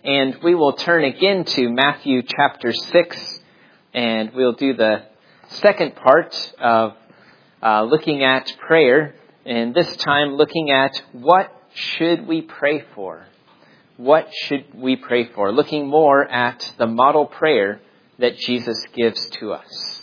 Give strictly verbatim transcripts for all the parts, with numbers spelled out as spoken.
And we will turn again to Matthew chapter six, and we'll do the second part of uh, looking at prayer, and this time looking at what should we pray for? What should we pray for? Looking more at the model prayer that Jesus gives to us.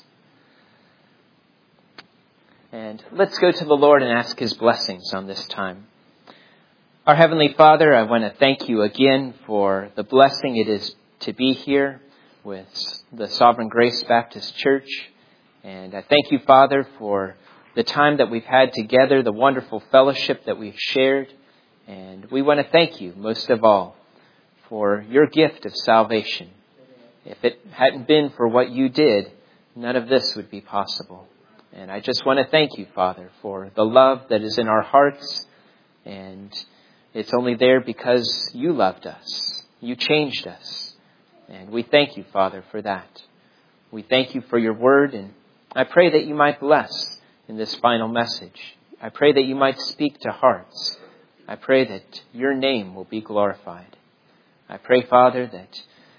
And let's go to the Lord and ask His blessings on this time. Our Heavenly Father, I want to thank you again for the blessing it is to be here with the Sovereign Grace Baptist Church. And I thank you, Father, for the time that we've had together, the wonderful fellowship that we've shared. And we want to thank you, most of all, for your gift of salvation. If it hadn't been for what you did, none of this would be possible. And I just want to thank you, Father, for the love that is in our hearts. And it's only there because you loved us. You changed us. And we thank you, Father, for that. We thank you for your word. And I pray that you might bless in this final message. I pray that you might speak to hearts. I pray that your name will be glorified. I pray, Father, that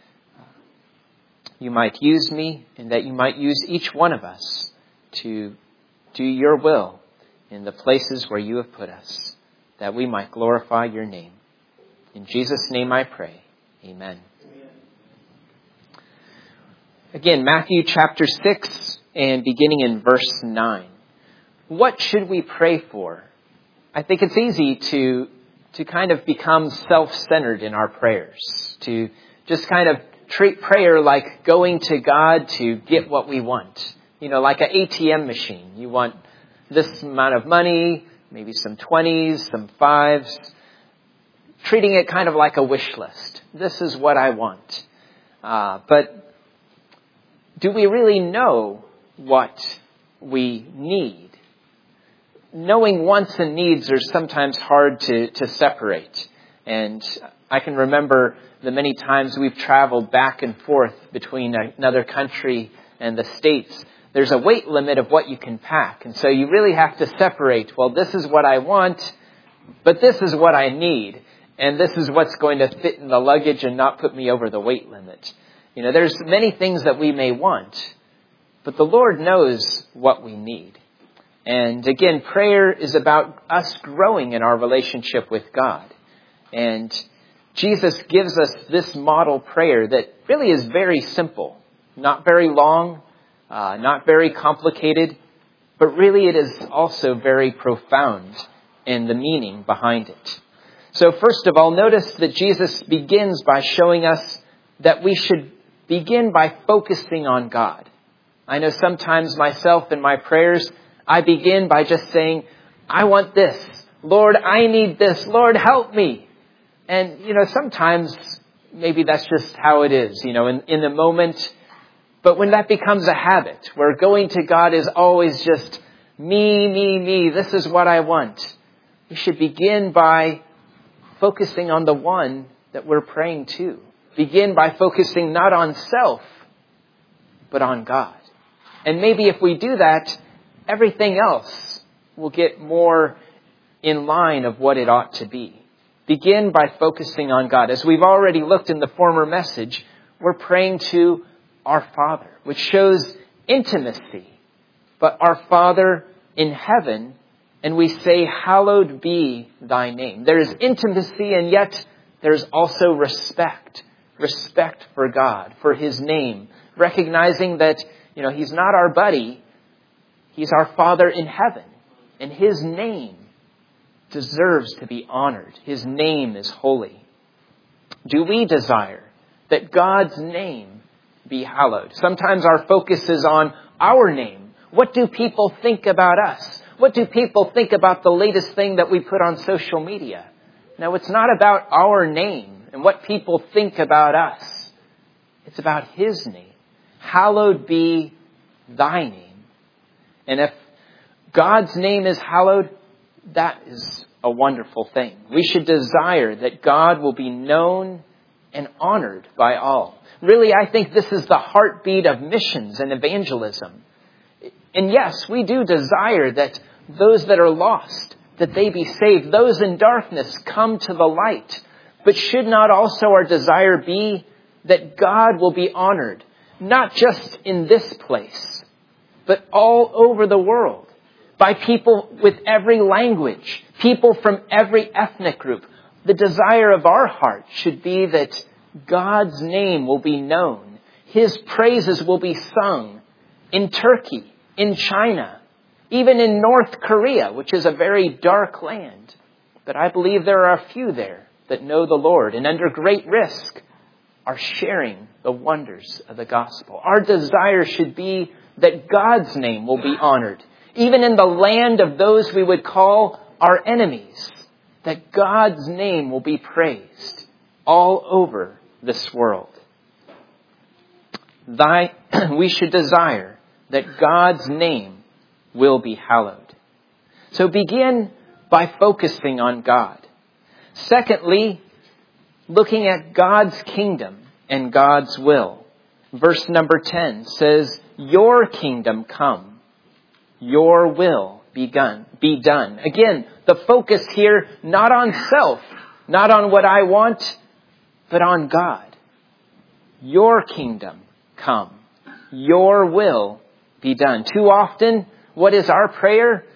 you might use me and that you might use each one of us to do your will in the places where you have put us, that we might glorify your name. In Jesus' name I pray. Amen. Amen. Again, Matthew chapter six and beginning in verse nine. What should we pray for? I think it's easy to, to kind of become self-centered in our prayers, to just kind of treat prayer like going to God to get what we want. You know, like an A T M machine. You want this amount of money, maybe some twenties, some fives, treating it kind of like a wish list. This is what I want. Uh, but do we really know what we need? Knowing wants and needs are sometimes hard to, to separate. And I can remember the many times we've traveled back and forth between another country and the States. There's a weight limit of what you can pack. And so you really have to separate, well, this is what I want, but this is what I need. And this is what's going to fit in the luggage and not put me over the weight limit. You know, there's many things that we may want, but the Lord knows what we need. And again, prayer is about us growing in our relationship with God. And Jesus gives us this model prayer that really is very simple, not very long, Uh, not very complicated, but really it is also very profound in the meaning behind it. So first of all, notice that Jesus begins by showing us that we should begin by focusing on God. I know sometimes myself in my prayers, I begin by just saying, I want this. Lord, I need this. Lord, help me. And, you know, sometimes maybe that's just how it is, you know, in, in the moment. But when that becomes a habit, where going to God is always just me, me, me, this is what I want, we should begin by focusing on the one that we're praying to. Begin by focusing not on self, but on God. And maybe if we do that, everything else will get more in line of what it ought to be. Begin by focusing on God. As we've already looked in the former message, we're praying to our Father, which shows intimacy. But our Father in heaven, and we say, hallowed be thy name. There is intimacy, and yet there's also respect. Respect for God, for his name. Recognizing that, you know, he's not our buddy. He's our Father in heaven. And his name deserves to be honored. His name is holy. Do we desire that God's name be hallowed? Sometimes our focus is on our name. What do people think about us? What do people think about the latest thing that we put on social media? No, it's not about our name and what people think about us. It's about his name. Hallowed be thy name. And if God's name is hallowed, that is a wonderful thing. We should desire that God will be known and honored by all. Really, I think this is the heartbeat of missions and evangelism. And yes, we do desire that those that are lost, that they be saved. Those in darkness come to the light. But should not also our desire be that God will be honored, not just in this place, but all over the world, by people with every language, people from every ethnic group? The desire of our heart should be that God's name will be known. His praises will be sung in Turkey, in China, even in North Korea, which is a very dark land. But I believe there are a few there that know the Lord and under great risk are sharing the wonders of the gospel. Our desire should be that God's name will be honored, even in the land of those we would call our enemies, that God's name will be praised all over this world. Thy, we should desire that God's name will be hallowed. So begin by focusing on God. Secondly, looking at God's kingdom and God's will. Verse number ten says, your kingdom come, your will be done. Be done. Again, the focus here, not on self, not on what I want, but on God. Your kingdom come, your will be done. Too often, what is our prayer?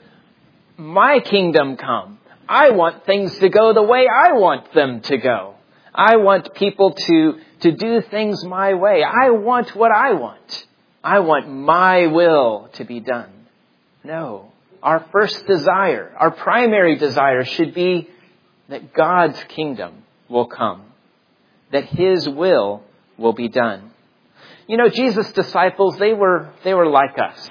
My kingdom come. I want things to go the way I want them to go. I want people to, to do things my way. I want what I want. I want my will to be done. No. Our first desire, our primary desire should be that God's kingdom will come. That His will will be done. You know, Jesus' disciples, they were, they were like us.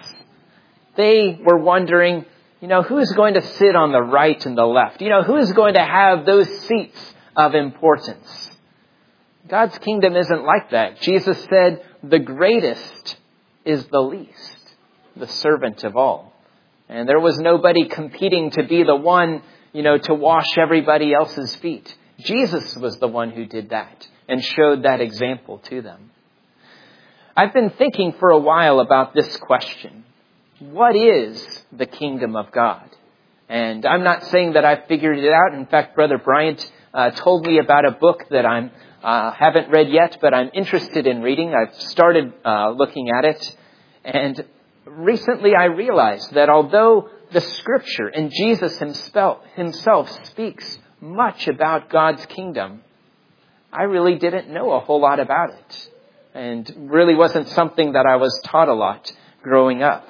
They were wondering, you know, who's going to sit on the right and the left? You know, who's going to have those seats of importance? God's kingdom isn't like that. Jesus said, the greatest is the least, the servant of all. And there was nobody competing to be the one, you know, to wash everybody else's feet. Jesus was the one who did that and showed that example to them. I've been thinking for a while about this question. What is the kingdom of God? And I'm not saying that I've figured it out. In fact, Brother Bryant uh, told me about a book that I uh, haven't read yet, but I'm interested in reading. I've started uh, looking at it. And recently I realized that although the Scripture and Jesus himself, himself speaks much about God's kingdom, I really didn't know a whole lot about it. And really wasn't something that I was taught a lot growing up,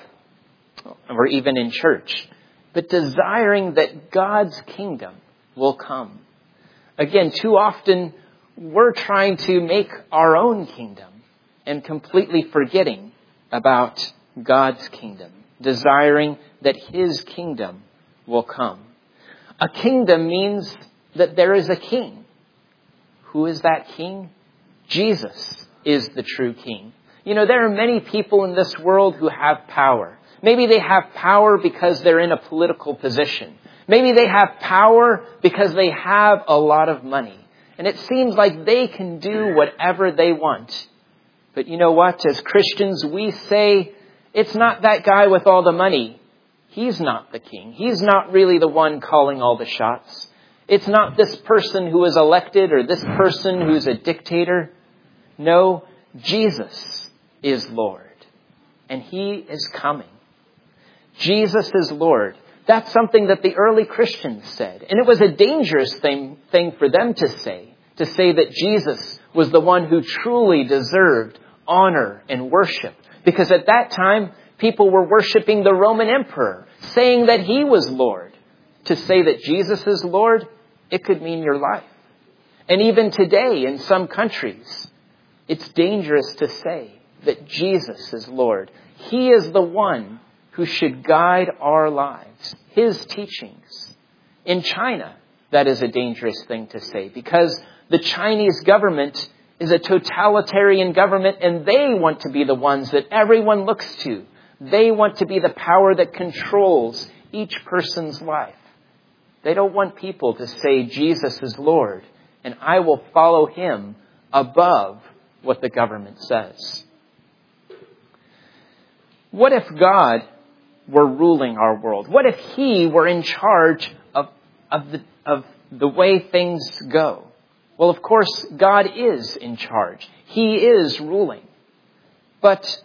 or even in church. But desiring that God's kingdom will come. Again, too often we're trying to make our own kingdom and completely forgetting about God's kingdom. Desiring that His kingdom will come. A kingdom means that there is a king. Who is that king? Jesus is the true king. You know, there are many people in this world who have power. Maybe they have power because they're in a political position. Maybe they have power because they have a lot of money. And it seems like they can do whatever they want. But you know what? As Christians, we say, it's not that guy with all the money. He's not the king. He's not really the one calling all the shots. It's not this person who is elected or this person who's a dictator. No, Jesus is Lord. And He is coming. Jesus is Lord. That's something that the early Christians said. And it was a dangerous thing, thing for them to say. To say that Jesus was the one who truly deserved honor and worship. Because at that time, people were worshiping the Roman emperor, saying that he was Lord. To say that Jesus is Lord, it could mean your life. And even today, in some countries, it's dangerous to say that Jesus is Lord. He is the one who should guide our lives, His teachings. In China, that is a dangerous thing to say because the Chinese government is a totalitarian government and they want to be the ones that everyone looks to. They want to be the power that controls each person's life. They don't want people to say Jesus is Lord and I will follow Him above what the government says. What if God were ruling our world? What if He were in charge of, of, the, of the way things go? Well, of course, God is in charge. He is ruling. But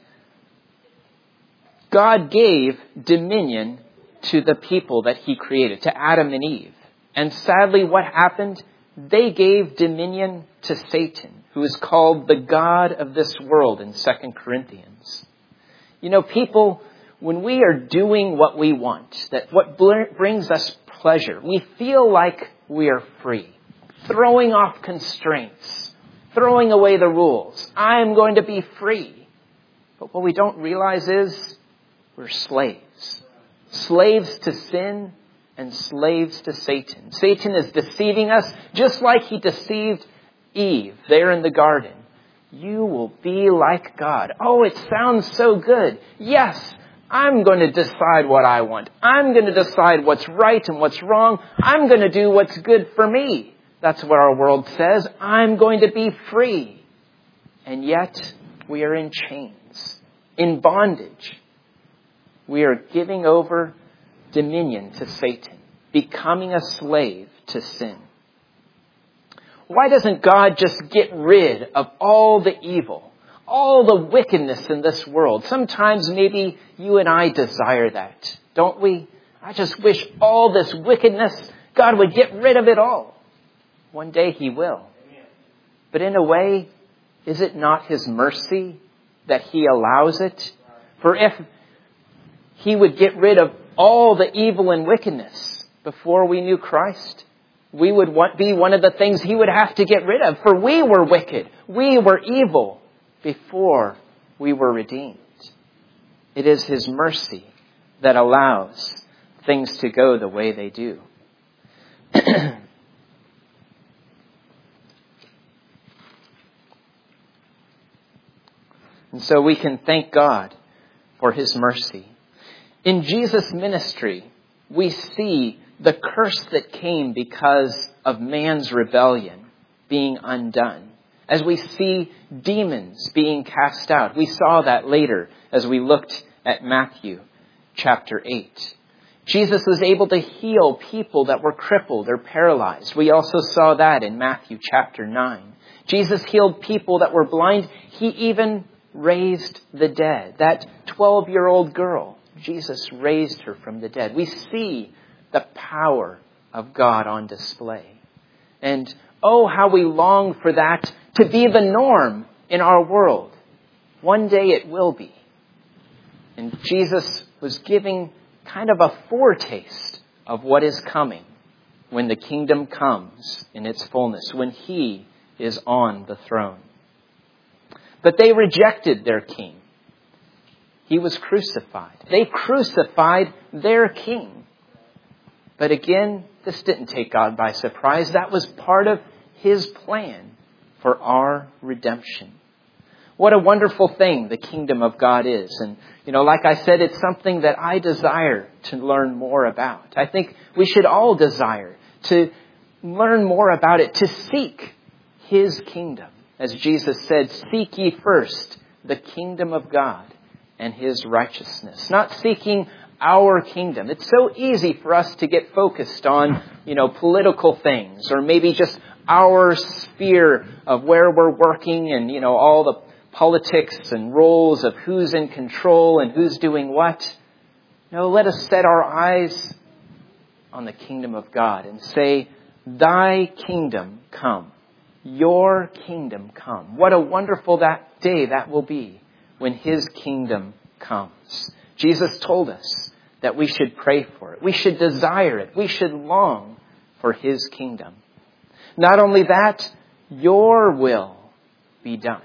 God gave dominion to the people that he created, to Adam and Eve. And sadly, what happened? They gave dominion to Satan, who is called the god of this world in Second Corinthians. You know, people, when we are doing what we want, that what brings us pleasure, we feel like we are free, throwing off constraints, throwing away the rules. I'm going to be free. But what we don't realize is we're slaves. Slaves to sin and slaves to Satan. Satan is deceiving us just like he deceived Eve there in the garden. You will be like God. Oh, it sounds so good. Yes, I'm going to decide what I want. I'm going to decide what's right and what's wrong. I'm going to do what's good for me. That's what our world says. I'm going to be free. And yet, we are in chains, in bondage. We are giving over dominion to Satan, becoming a slave to sin. Why doesn't God just get rid of all the evil, all the wickedness in this world? Sometimes maybe you and I desire that, don't we? I just wish all this wickedness, God would get rid of it all. One day he will. But in a way, is it not his mercy that he allows it? For if he would get rid of all the evil and wickedness before we knew Christ, we would want, be one of the things he would have to get rid of. For we were wicked. We were evil before we were redeemed. It is his mercy that allows things to go the way they do. And so we can thank God for his mercy. In Jesus' ministry, we see the curse that came because of man's rebellion being undone. As we see demons being cast out. We saw that later as we looked at Matthew chapter eight. Jesus was able to heal people that were crippled or paralyzed. We also saw that in Matthew chapter nine. Jesus healed people that were blind. He even raised the dead. That twelve-year-old girl, Jesus raised her from the dead. We see the power of God on display. And oh, how we long for that to be the norm in our world. One day it will be. And Jesus was giving kind of a foretaste of what is coming when the kingdom comes in its fullness, when he is on the throne. But they rejected their king. He was crucified. They crucified their king. But again, this didn't take God by surprise. That was part of his plan for our redemption. What a wonderful thing the kingdom of God is. And, you know, like I said, it's something that I desire to learn more about. I think we should all desire to learn more about it, to seek his kingdom. As Jesus said, seek ye first the kingdom of God and his righteousness. Not seeking our kingdom. It's so easy for us to get focused on, you know, political things, or maybe just our sphere of where we're working and, you know, all the politics and roles of who's in control and who's doing what. No, let us set our eyes on the kingdom of God and say, thy kingdom come. Your kingdom come. What a wonderful that day that will be when his kingdom comes. Jesus told us that we should pray for it. We should desire it. We should long for his kingdom. Not only that, your will be done.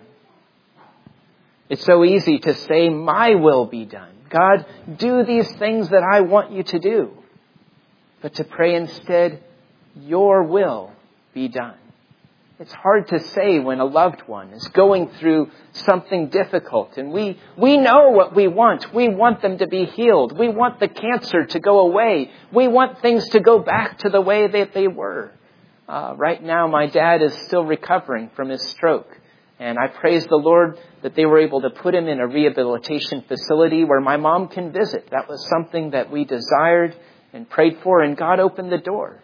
It's so easy to say, my will be done. God, do these things that I want you to do. But to pray instead, your will be done. It's hard to say when a loved one is going through something difficult. And we, we know what we want. We want them to be healed. We want the cancer to go away. We want things to go back to the way that they were. Uh, right now, my dad is still recovering from his stroke. And I praise the Lord that they were able to put him in a rehabilitation facility where my mom can visit. That was something that we desired and prayed for, and God opened the door.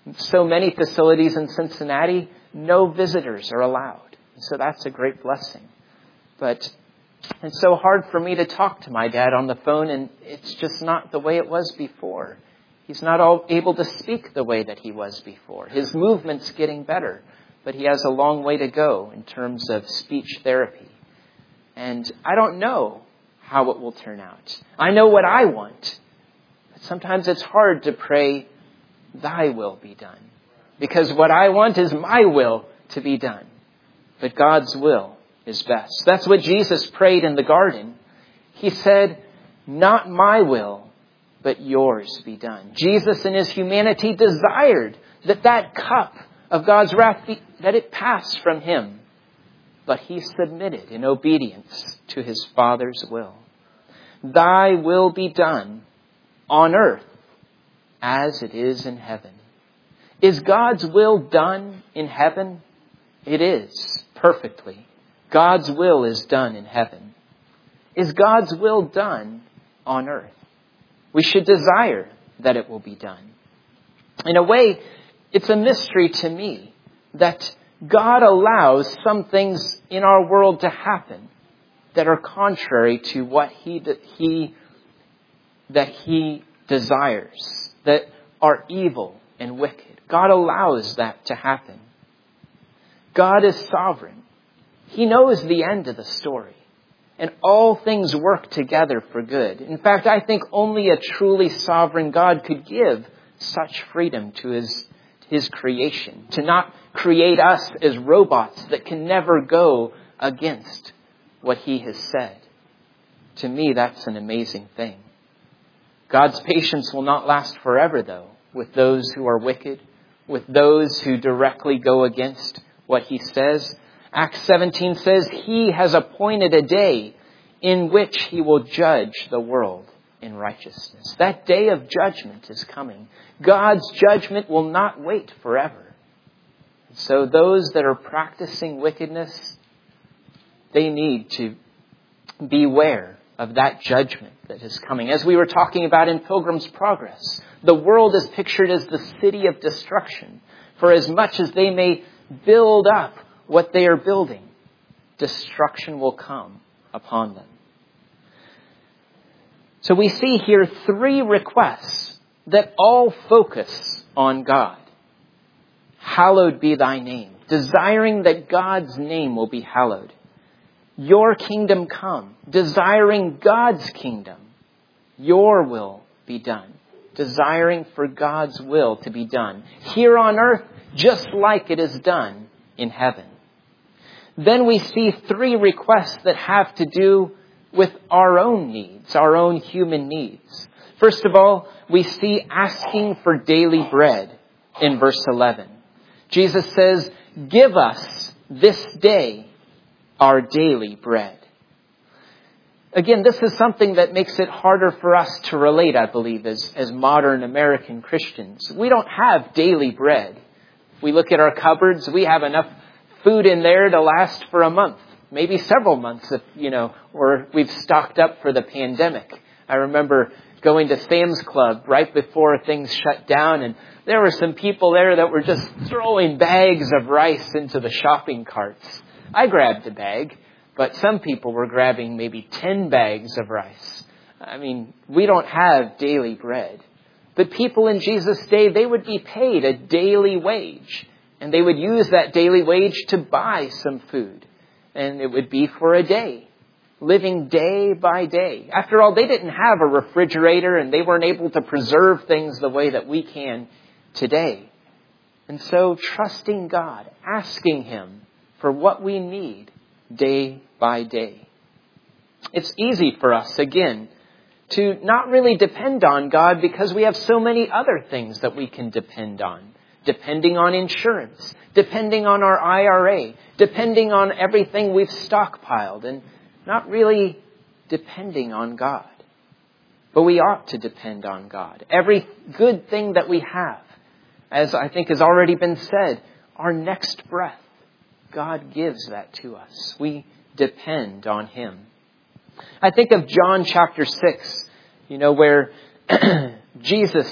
so many facilities in Cincinnati, no visitors are allowed. So that's a great blessing. But it's so hard for me to talk to my dad on the phone, and it's just not the way it was before. He's not all able to speak the way that he was before. His movement's getting better, but he has a long way to go in terms of speech therapy. And I don't know how it will turn out. I know what I want. But sometimes it's hard to pray, thy will be done. Because what I want is my will to be done. But God's will is best. That's what Jesus prayed in the garden. He said, not my will, but yours be done. Jesus in his humanity desired that that cup of God's wrath, be, that it pass from him. But he submitted in obedience to his Father's will. Thy will be done on earth as it is in heaven. Is God's will done in heaven? It is, perfectly. God's will is done in heaven. Is God's will done on earth? We should desire that it will be done. In a way, it's a mystery to me that God allows some things in our world to happen that are contrary to what he, he, that he desires, that are evil and wicked. God allows that to happen. God is sovereign. He knows the end of the story. And all things work together for good. In fact, I think only a truly sovereign God could give such freedom to his, his creation. To not create us as robots that can never go against what he has said. To me, that's an amazing thing. God's patience will not last forever, though, with those who are wicked, with those who directly go against what he says. Acts seventeen says he has appointed a day in which he will judge the world in righteousness. That day of judgment is coming. God's judgment will not wait forever. So those that are practicing wickedness, they need to beware of that judgment that is coming. As we were talking about in Pilgrim's Progress, the world is pictured as the city of destruction. For as much as they may build up what they are building, destruction will come upon them. So we see here three requests that all focus on God. Hallowed be thy name, desiring that God's name will be hallowed. Your kingdom come, desiring God's kingdom. Your will be done, desiring for God's will to be done here on earth, just like it is done in heaven. Then we see three requests that have to do with our own needs, our own human needs. First of all, we see asking for daily bread in verse eleven. Jesus says, give us this day our daily bread. Again, this is something that makes it harder for us to relate, I believe, as, as modern American Christians. We don't have daily bread. We look at our cupboards, we have enough food in there to last for a month, maybe several months, if, you know, or we've stocked up for the pandemic. I remember going to Sam's Club right before things shut down, and there were some people there that were just throwing bags of rice into the shopping carts. I grabbed a bag, but some people were grabbing maybe ten bags of rice. I mean, we don't have daily bread. But people in Jesus' day, they would be paid a daily wage. And they would use that daily wage to buy some food. And it would be for a day, living day by day. After all, they didn't have a refrigerator and they weren't able to preserve things the way that we can today. And so trusting God, asking him for what we need day by day. It's easy for us, again, to not really depend on God because we have so many other things that we can depend on. Depending on insurance, depending on our I R A, depending on everything we've stockpiled, and not really depending on God. But we ought to depend on God. Every good thing that we have, as I think has already been said, our next breath, God gives that to us. We depend on him. I think of John chapter six, you know, where Jesus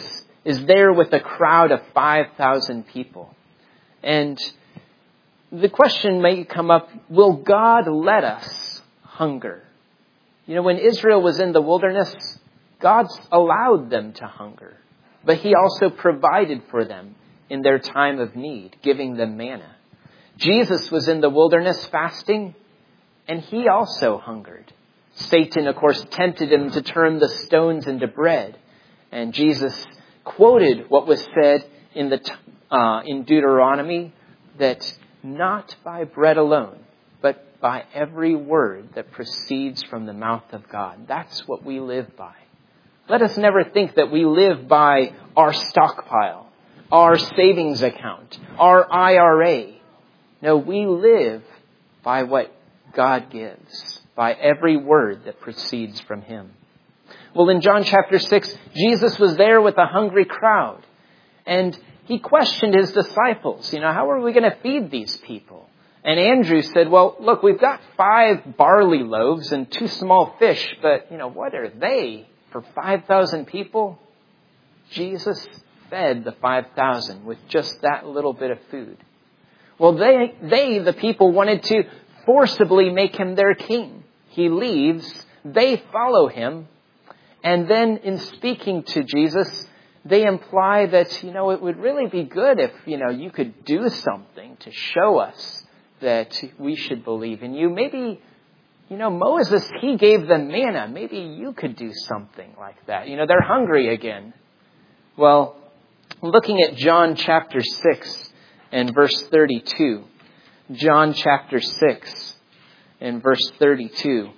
is there with a crowd of five thousand people. And the question may come up, will God let us hunger? You know, when Israel was in the wilderness, God allowed them to hunger. But He also provided for them in their time of need, giving them manna. Jesus was in the wilderness fasting, and He also hungered. Satan, of course, tempted Him to turn the stones into bread. And Jesus quoted what was said in the uh, in Deuteronomy, that not by bread alone, but by every word that proceeds from the mouth of God. That's what we live by. Let us never think that we live by our stockpile, our savings account, our I R A. No, we live by what God gives, by every word that proceeds from Him. Well, in John chapter six, Jesus was there with a hungry crowd. And He questioned His disciples, you know, how are we going to feed these people? And Andrew said, well, look, we've got five barley loaves and two small fish, but, you know, what are they for five thousand people? Jesus fed the five thousand with just that little bit of food. Well, they, they, the people, wanted to forcibly make Him their king. He leaves, they follow Him, and then in speaking to Jesus, they imply that, you know, it would really be good if, you know, you could do something to show us that we should believe in you. Maybe, you know, Moses, he gave them manna. Maybe you could do something like that. You know, they're hungry again. Well, looking at John chapter six and verse thirty-two. John chapter six and verse thirty-two.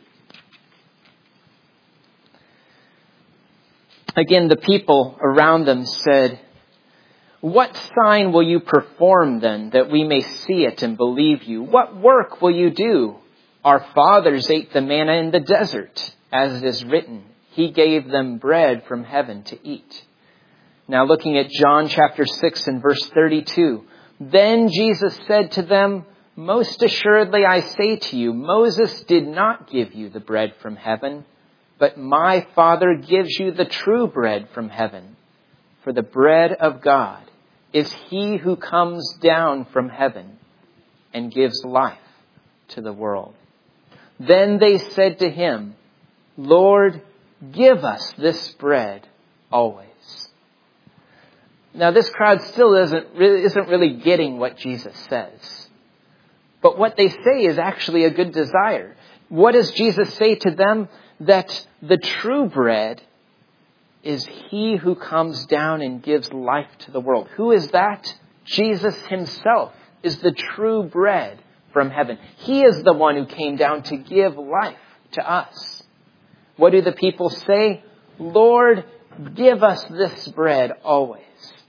Again, the people around them said, what sign will you perform then that we may see it and believe you? What work will you do? Our fathers ate the manna in the desert, as it is written, He gave them bread from heaven to eat. Now looking at John chapter six and verse thirty-two. Then Jesus said to them, most assuredly I say to you, Moses did not give you the bread from heaven, but my Father gives you the true bread from heaven. For the bread of God is He who comes down from heaven and gives life to the world. Then they said to Him, Lord, give us this bread always. Now this crowd still isn't really, isn't really getting what Jesus says. But what they say is actually a good desire. What does Jesus say to them? That the true bread is He who comes down and gives life to the world. Who is that? Jesus Himself is the true bread from heaven. He is the one who came down to give life to us. What do the people say? Lord, give us this bread always.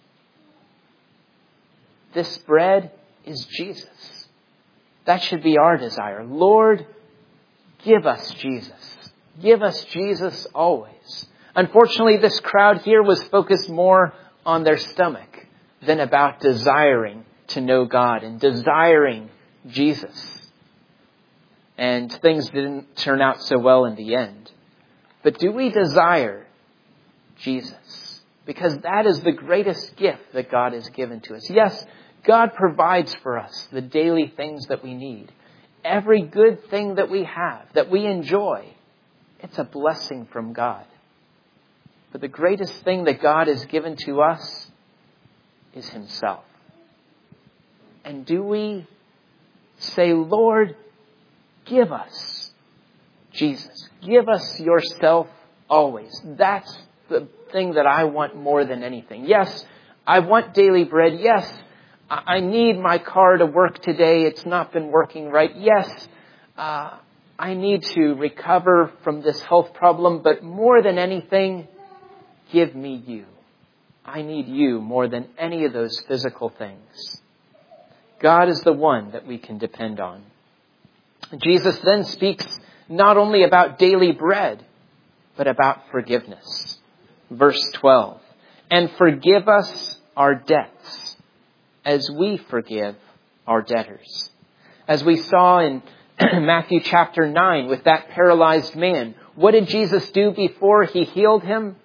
This bread is Jesus. That should be our desire. Lord, give us Jesus. Give us Jesus always. Unfortunately, this crowd here was focused more on their stomach than about desiring to know God and desiring Jesus. And things didn't turn out so well in the end. But do we desire Jesus? Because that is the greatest gift that God has given to us. Yes, God provides for us the daily things that we need. Every good thing that we have, that we enjoy, it's a blessing from God. But the greatest thing that God has given to us is Himself. And do we say, Lord, give us Jesus. Give us yourself always. That's the thing that I want more than anything. Yes, I want daily bread. Yes, I need my car to work today. It's not been working right. Yes, uh, I need to recover from this health problem. But more than anything, give me you. I need you more than any of those physical things. God is the one that we can depend on. Jesus then speaks not only about daily bread, but about forgiveness. Verse twelve. And forgive us our debts as we forgive our debtors. As we saw in Matthew chapter nine with that paralyzed man, what did Jesus do before He healed him?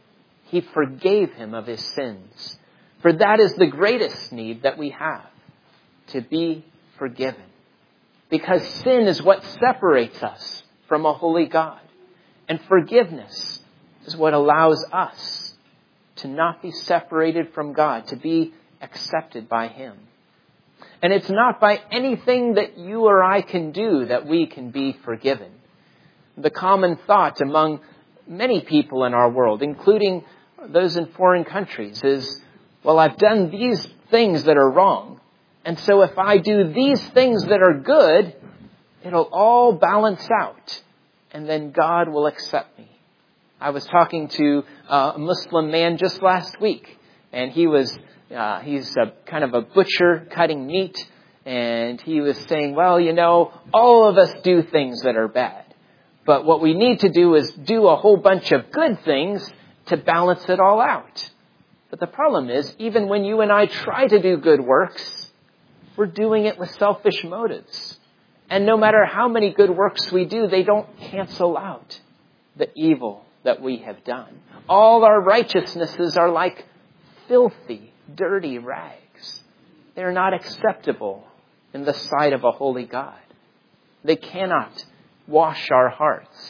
He forgave him of his sins. For that is the greatest need that we have, to be forgiven. Because sin is what separates us from a holy God. And forgiveness is what allows us to not be separated from God, to be accepted by him. And it's not by anything that you or I can do that we can be forgiven. The common thought among many people in our world, including those in foreign countries, is, well, I've done these things that are wrong. And so if I do these things that are good, it'll all balance out. And then God will accept me. I was talking to a Muslim man just last week. And he was, uh, he's a kind of a butcher cutting meat. And he was saying, well, you know, all of us do things that are bad. But what we need to do is do a whole bunch of good things to balance it all out. But the problem is, even when you and I try to do good works, we're doing it with selfish motives. And no matter how many good works we do, they don't cancel out the evil that we have done. All our righteousnesses are like filthy, dirty rags. They're not acceptable in the sight of a holy God. They cannot wash our hearts.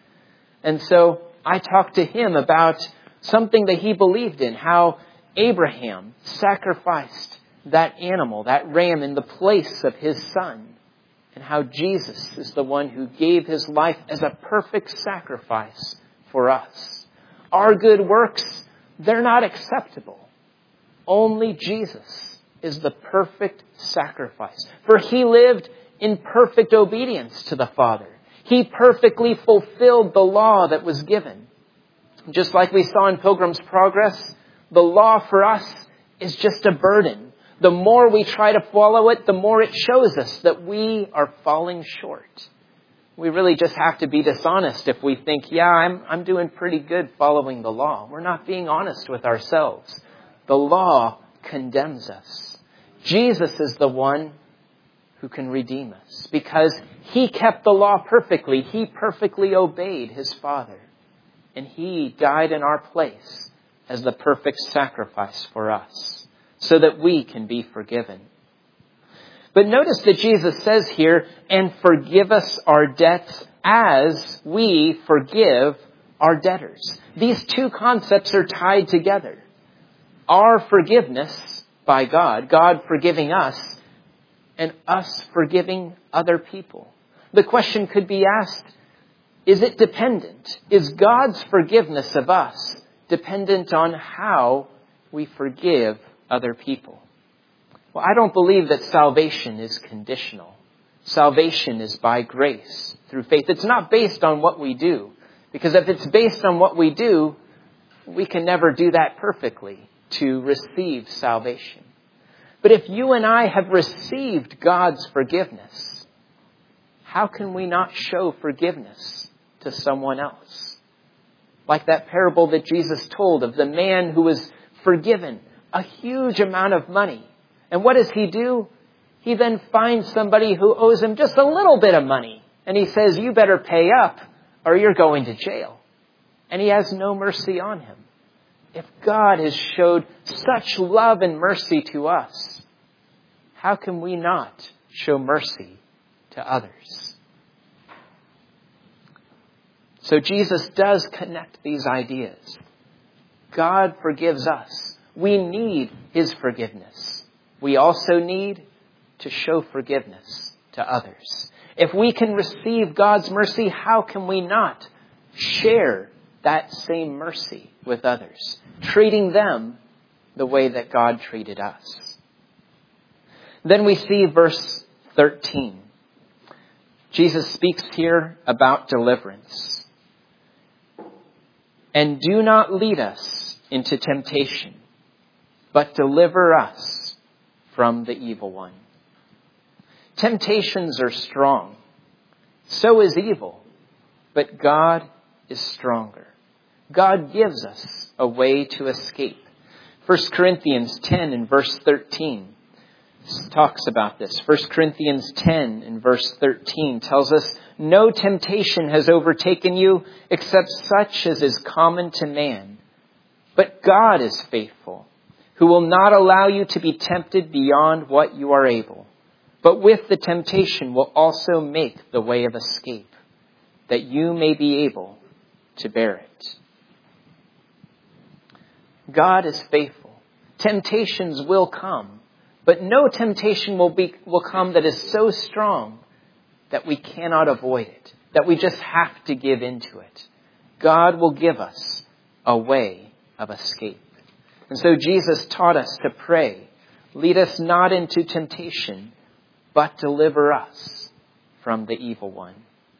And so I talked to him about something that he believed in, how Abraham sacrificed that animal, that ram, in the place of his son, and how Jesus is the one who gave his life as a perfect sacrifice for us. Our good works, they're not acceptable. Only Jesus is the perfect sacrifice. For he lived in perfect obedience to the Father. He perfectly fulfilled the law that was given. Just like we saw in Pilgrim's Progress, the law for us is just a burden. The more we try to follow it, the more it shows us that we are falling short. We really just have to be dishonest if we think, yeah, I'm, I'm doing pretty good following the law. We're not being honest with ourselves. The law condemns us. Jesus is the one who can redeem us because he kept the law perfectly. He perfectly obeyed his Father. And he died in our place as the perfect sacrifice for us so that we can be forgiven. But notice that Jesus says here, and forgive us our debts as we forgive our debtors. These two concepts are tied together. Our forgiveness by God, God forgiving us, and us forgiving other people. The question could be asked, is it dependent? Is God's forgiveness of us dependent on how we forgive other people? Well, I don't believe that salvation is conditional. Salvation is by grace through faith. It's not based on what we do. Because if it's based on what we do, we can never do that perfectly to receive salvation. But if you and I have received God's forgiveness, how can we not show forgiveness to someone else? Like that parable that Jesus told of the man who was forgiven a huge amount of money. And what does he do? He then finds somebody who owes him just a little bit of money. And he says, you better pay up or you're going to jail. And he has no mercy on him. If God has showed such love and mercy to us, how can we not show mercy to others? So Jesus does connect these ideas. God forgives us. We need his forgiveness. We also need to show forgiveness to others. If we can receive God's mercy, how can we not share that same mercy with others, treating them the way that God treated us? Then we see verse thirteen. Jesus speaks here about deliverance. And do not lead us into temptation, but deliver us from the evil one. Temptations are strong. So is evil. But God is stronger. God gives us a way to escape. First Corinthians ten and verse thirteen talks about this. First Corinthians ten and verse thirteen tells us, no temptation has overtaken you except such as is common to man. But God is faithful, who will not allow you to be tempted beyond what you are able, but with the temptation will also make the way of escape, that you may be able to bear it. God is faithful. Temptations will come, but no temptation will be will come that is so strong that we cannot avoid it, that we just have to give into it. God will give us a way of escape. And so Jesus taught us to pray, lead us not into temptation, but deliver us from the evil one.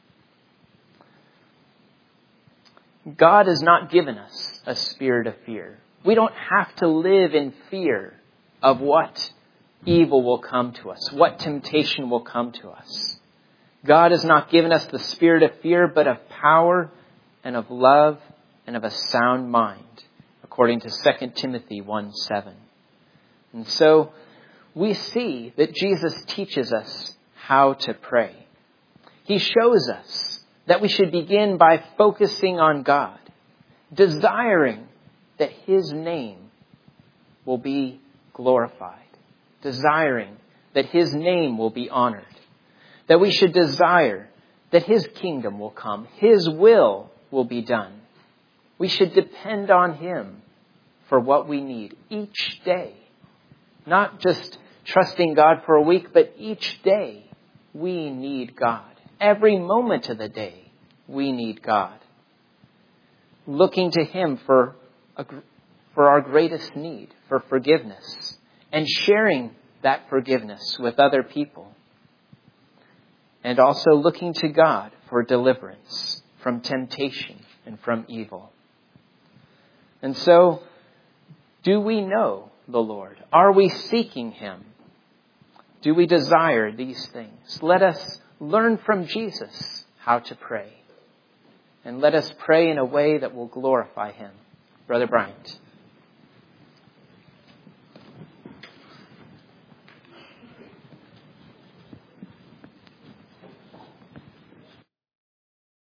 God has not given us a spirit of fear. We don't have to live in fear of what evil will come to us, what temptation will come to us. God has not given us the spirit of fear, but of power and of love and of a sound mind, according to Second Timothy one seven. And so we see that Jesus teaches us how to pray. He shows us that we should begin by focusing on God, desiring that His name will be glorified, desiring that His name will be honored, that we should desire that His kingdom will come, His will will be done. We should depend on Him for what we need each day, not just trusting God for a week, but each day we need God. Every moment of the day, we need God. Looking to Him for a, for our greatest need, for forgiveness, and sharing that forgiveness with other people. And also looking to God for deliverance from temptation and from evil. And so, do we know the Lord? Are we seeking Him? Do we desire these things? Let us learn from Jesus how to pray. And let us pray in a way that will glorify Him. Brother Bryant.